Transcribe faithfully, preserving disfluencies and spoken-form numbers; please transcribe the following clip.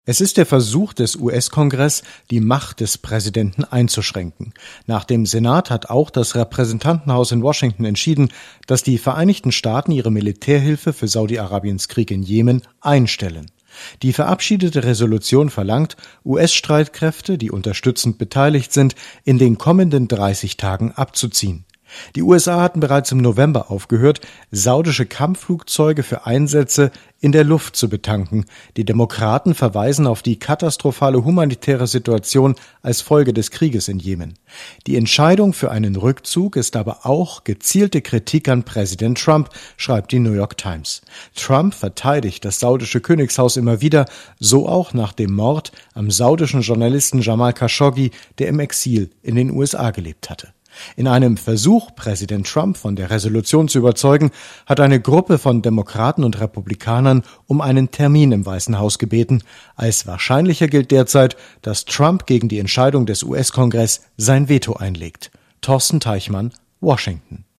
Es ist der Versuch des U S-Kongress, die Macht des Präsidenten einzuschränken. Nach dem Senat hat auch das Repräsentantenhaus in Washington entschieden, dass die Vereinigten Staaten ihre Militärhilfe für Saudi-Arabiens Krieg in Jemen einstellen. Die verabschiedete Resolution verlangt, U S-Streitkräfte, die unterstützend beteiligt sind, in den kommenden dreißig Tagen abzuziehen. Die U S A hatten bereits im November aufgehört, saudische Kampfflugzeuge für Einsätze in der Luft zu betanken. Die Demokraten verweisen auf die katastrophale humanitäre Situation als Folge des Krieges in Jemen. Die Entscheidung für einen Rückzug ist aber auch gezielte Kritik an Präsident Trump, schreibt die New York Times. Trump verteidigt das saudische Königshaus immer wieder, so auch nach dem Mord am saudischen Journalisten Jamal Khashoggi, der im Exil in den U S A gelebt hatte. In einem Versuch, Präsident Trump von der Resolution zu überzeugen, hat eine Gruppe von Demokraten und Republikanern um einen Termin im Weißen Haus gebeten. Als wahrscheinlicher gilt derzeit, dass Trump gegen die Entscheidung des U S-Kongress sein Veto einlegt. Thorsten Teichmann, Washington.